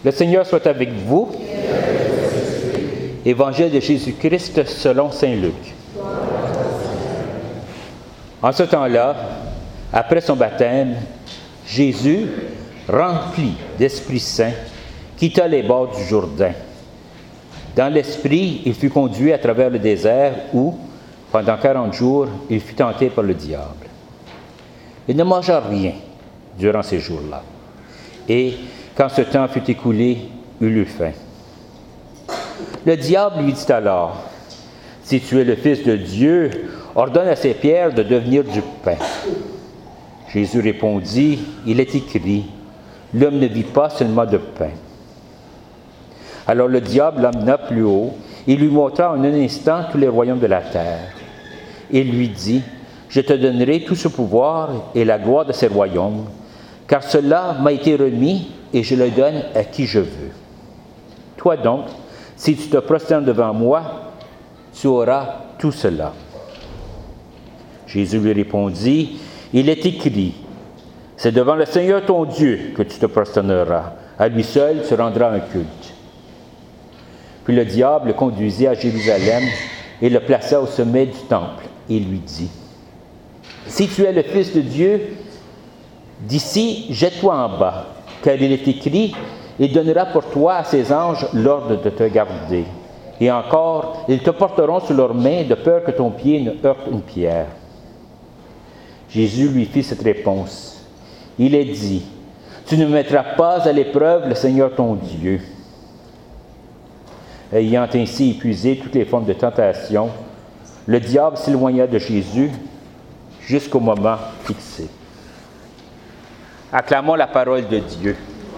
Le Seigneur soit avec vous. Évangile de Jésus-Christ selon saint Luc. En ce temps-là, après son baptême, Jésus, rempli d'Esprit Saint, quitta les bords du Jourdain. Dans l'Esprit, il fut conduit à travers le désert où, pendant 40 jours, il fut tenté par le diable. Il ne mangea rien durant ces jours-là. Et, quand ce temps fut écoulé, il eut faim. Le diable lui dit alors, « Si tu es le Fils de Dieu, ordonne à ces pierres de devenir du pain. » Jésus répondit, « Il est écrit, l'homme ne vit pas seulement de pain. » Alors le diable l'emmena plus haut et lui montra en un instant tous les royaumes de la terre. Il lui dit, « Je te donnerai tout ce pouvoir et la gloire de ces royaumes, car cela m'a été remis et je le donne à qui je veux. Toi donc, si tu te prosternes devant moi, tu auras tout cela. » Jésus lui répondit, « Il est écrit, c'est devant le Seigneur ton Dieu que tu te prosterneras. À lui seul tu rendras un culte. » Puis le diable le conduisit à Jérusalem et le plaça au sommet du temple et lui dit, « Si tu es le Fils de Dieu, d'ici jette-toi en bas, car il est écrit, il donnera pour toi à ses anges l'ordre de te garder. Et encore, ils te porteront sur leurs mains de peur que ton pied ne heurte une pierre. » Jésus lui fit cette réponse. Il est dit, « Tu ne mettras pas à l'épreuve le Seigneur ton Dieu. » Ayant ainsi épuisé toutes les formes de tentation, le diable s'éloigna de Jésus jusqu'au moment fixé. Acclamons la parole de Dieu.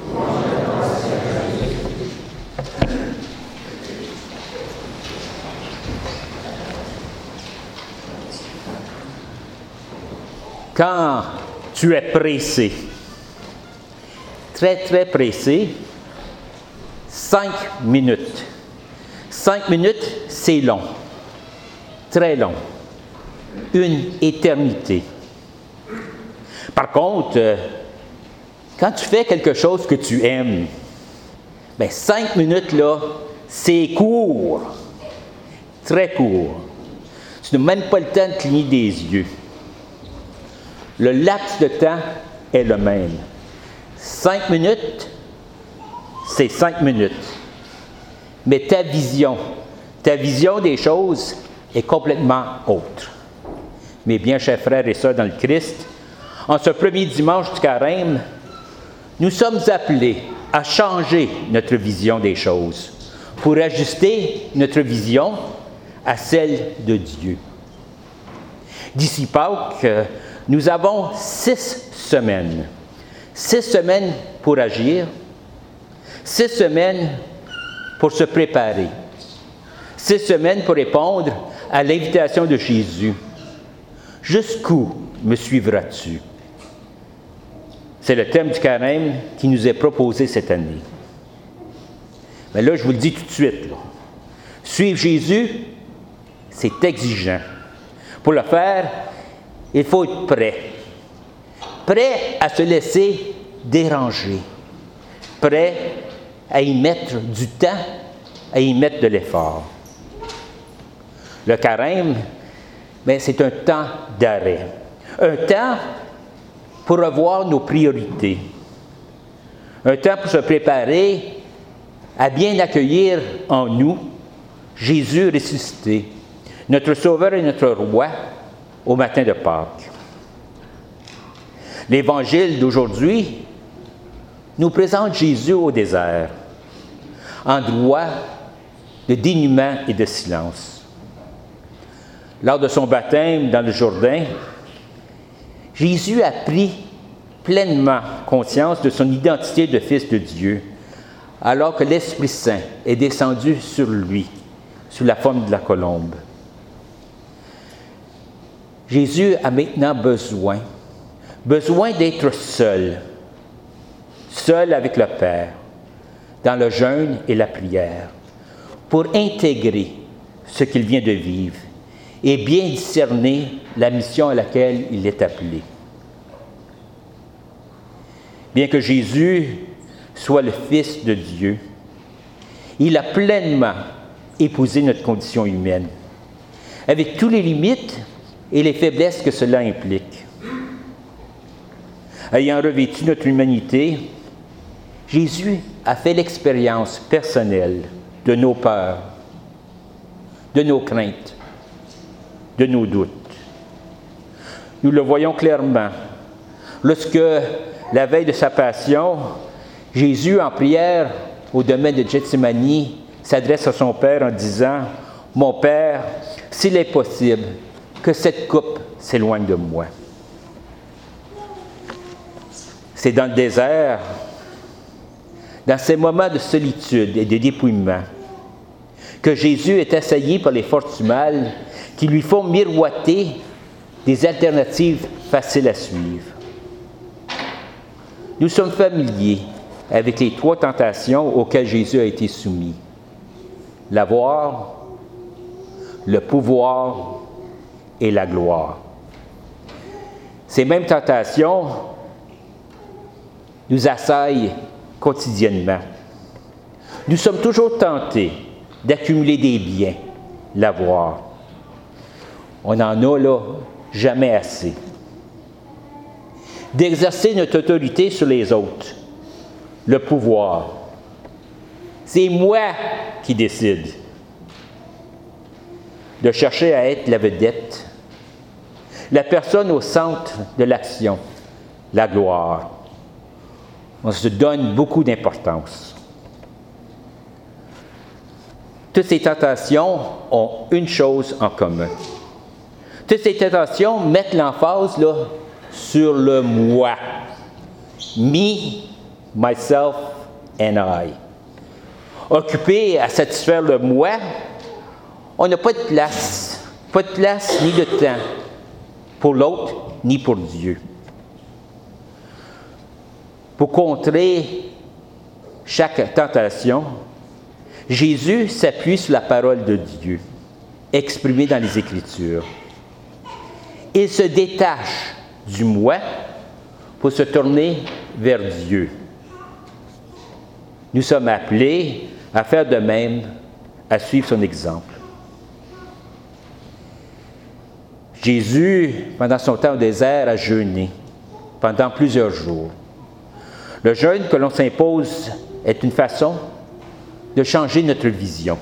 Quand tu es pressé, très très pressé, 5 minutes. 5 minutes, c'est long, très long, une éternité. Par contre, quand tu fais quelque chose que tu aimes, 5 minutes là, c'est court, très court. Tu n'as même pas le temps de cligner des yeux. Le laps de temps est le même. 5 minutes, c'est 5 minutes. Mais ta vision des choses est complètement autre. Mes bien chers frères et sœurs dans le Christ, en ce premier dimanche du Carême, nous sommes appelés à changer notre vision des choses pour ajuster notre vision à celle de Dieu. D'ici Pâques, nous avons 6 semaines. 6 semaines pour agir, 6 semaines pour se préparer, 6 semaines pour répondre à l'invitation de Jésus. Jusqu'où me suivras-tu? C'est le thème du Carême qui nous est proposé cette année. Mais là, je vous le dis tout de suite, là. Suivre Jésus, c'est exigeant. Pour le faire, il faut être prêt. Prêt à se laisser déranger. Prêt à y mettre du temps, à y mettre de l'effort. Le Carême, c'est un temps d'arrêt. Un temps pour revoir nos priorités. Un temps pour se préparer à bien accueillir en nous Jésus ressuscité, notre Sauveur et notre Roi, au matin de Pâques. L'Évangile d'aujourd'hui nous présente Jésus au désert, endroit de dénuement et de silence. Lors de son baptême dans le Jourdain, Jésus a pris pleinement conscience de son identité de Fils de Dieu, alors que l'Esprit Saint est descendu sur lui, sous la forme de la colombe. Jésus a maintenant besoin d'être seul avec le Père, dans le jeûne et la prière, pour intégrer ce qu'il vient de vivre et bien discerner la mission à laquelle il est appelé. Bien que Jésus soit le Fils de Dieu, il a pleinement épousé notre condition humaine, avec toutes les limites et les faiblesses que cela implique. Ayant revêtu notre humanité, Jésus a fait l'expérience personnelle de nos peurs, de nos craintes, de nos doutes. Nous le voyons clairement lorsque, la veille de sa passion, Jésus, en prière au domaine de Gethsémani, s'adresse à son Père en disant « Mon Père, s'il est possible, que cette coupe s'éloigne de moi. » C'est dans le désert, dans ces moments de solitude et de dépouillement, que Jésus est assailli par les forces du mal qui lui font miroiter des alternatives faciles à suivre. Nous sommes familiers avec les 3 tentations auxquelles Jésus a été soumis. L'avoir, le pouvoir et la gloire. Ces mêmes tentations nous assaillent quotidiennement. Nous sommes toujours tentés d'accumuler des biens, l'avoir. On n'en a là jamais assez. D'exercer notre autorité sur les autres, le pouvoir. C'est moi qui décide. De chercher à être la vedette, la personne au centre de l'action, la gloire. On se donne beaucoup d'importance. Toutes ces tentations ont une chose en commun. Toutes ces tentations mettent l'emphase là, sur le moi. Me, myself and I. Occupé à satisfaire le moi, on n'a pas de place ni de temps pour l'autre ni pour Dieu. Pour contrer chaque tentation, Jésus s'appuie sur la parole de Dieu, exprimée dans les Écritures. Il se détache du moi pour se tourner vers Dieu. Nous sommes appelés à faire de même, à suivre son exemple. Jésus, pendant son temps au désert, a jeûné pendant plusieurs jours. Le jeûne que l'on s'impose est une façon de changer notre vision.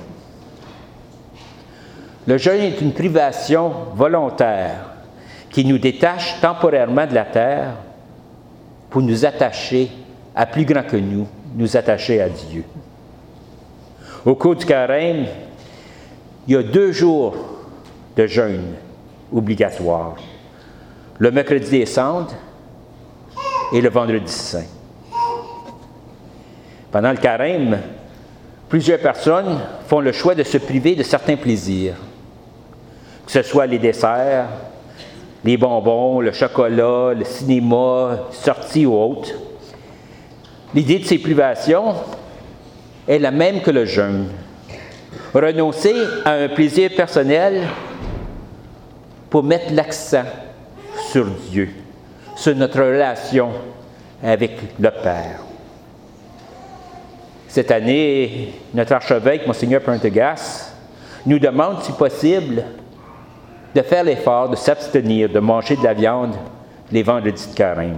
Le jeûne est une privation volontaire qui nous détache temporairement de la terre pour nous attacher à plus grand que nous attacher à Dieu. Au cours du carême, il y a 2 jours de jeûne obligatoire. Le mercredi des Cendres et le vendredi saint. Pendant le carême, plusieurs personnes font le choix de se priver de certains plaisirs, que ce soit les desserts, les bonbons, le chocolat, le cinéma, sorties ou autres. L'idée de ces privations est la même que le jeûne. Renoncer à un plaisir personnel pour mettre l'accent sur Dieu, sur notre relation avec le Père. Cette année, notre archevêque, Monseigneur Prendergast, nous demande, si possible, de faire l'effort de s'abstenir de manger de la viande les vendredis de carême.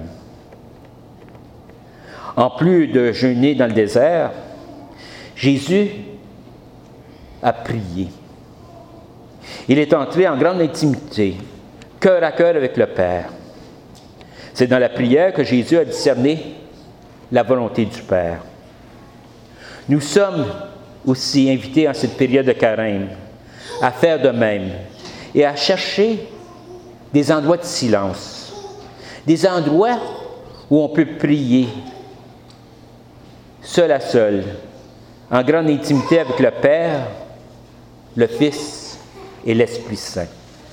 En plus de jeûner dans le désert, Jésus a prié. Il est entré en grande intimité, cœur à cœur avec le Père. C'est dans la prière que Jésus a discerné la volonté du Père. Nous sommes aussi invités en cette période de carême à faire de même et à chercher des endroits de silence, des endroits où on peut prier seul à seul, en grande intimité avec le Père, le Fils et l'Esprit Saint.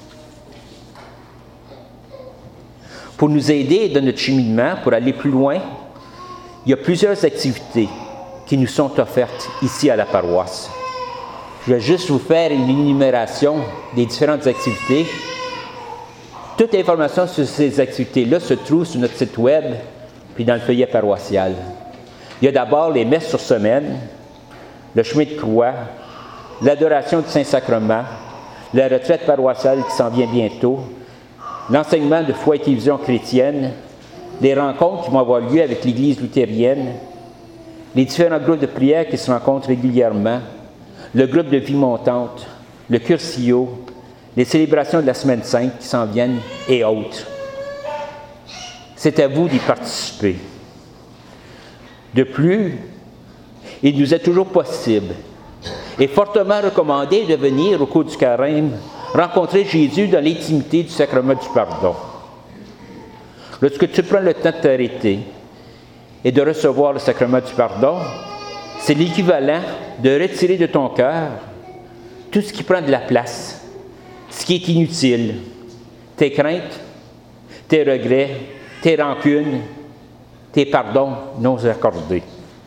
Pour nous aider dans notre cheminement, pour aller plus loin, il y a plusieurs activités qui nous sont offertes ici à la paroisse. Je vais juste vous faire une énumération des différentes activités. Toute l'information sur ces activités-là se trouve sur notre site web puis dans le feuillet paroissial. Il y a d'abord les messes sur semaine, le chemin de croix, l'adoration du Saint-Sacrement, la retraite paroissiale qui s'en vient bientôt, l'enseignement de foi et télévision chrétienne, les rencontres qui vont avoir lieu avec l'Église luthérienne, les différents groupes de prière qui se rencontrent régulièrement, le groupe de vie montante, le Curcio, les célébrations de la Semaine Sainte qui s'en viennent et autres. C'est à vous d'y participer. De plus, il nous est toujours possible et fortement recommandé de venir au cours du carême rencontrer Jésus dans l'intimité du sacrement du pardon. Lorsque tu prends le temps de t'arrêter et de recevoir le sacrement du pardon, c'est l'équivalent de retirer de ton cœur tout ce qui prend de la place, ce qui est inutile, tes craintes, tes regrets, tes rancunes, tes pardons non accordés.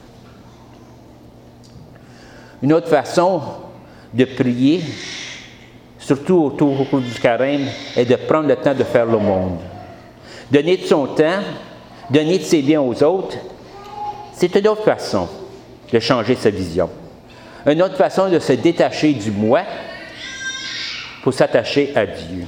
Une autre façon de prier, surtout au cours du carême, est de prendre le temps de faire l'aumône. Donner de son temps, donner de ses biens aux autres, c'est une autre façon de changer sa vision. Une autre façon de se détacher du moi pour s'attacher à Dieu.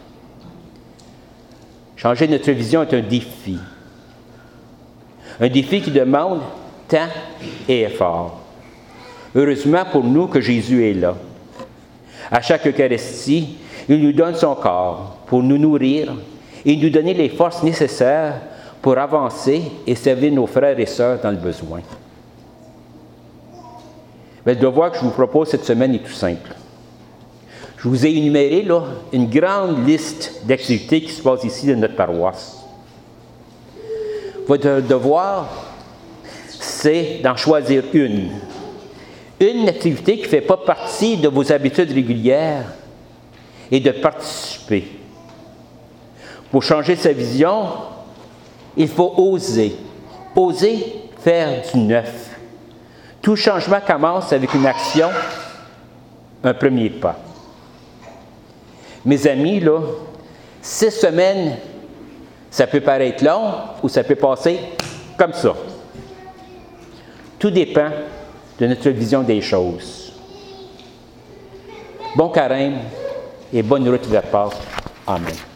Changer notre vision est un défi. Un défi qui demande temps et effort. Heureusement pour nous que Jésus est là. À chaque Eucharistie, il nous donne son corps pour nous nourrir et nous donner les forces nécessaires pour avancer et servir nos frères et sœurs dans le besoin. Mais le devoir que je vous propose cette semaine est tout simple. Je vous ai énuméré là, une grande liste d'activités qui se passent ici dans notre paroisse. Votre devoir, c'est d'en choisir une. Une activité qui ne fait pas partie de vos habitudes régulières et de participer. Pour changer sa vision, il faut oser. Oser faire du neuf. Tout changement commence avec une action, un premier pas. Mes amis, là, 6 semaines, ça peut paraître long ou ça peut passer comme ça. Tout dépend de notre vision des choses. Bon carême et bonne route vers Pâques. Amen.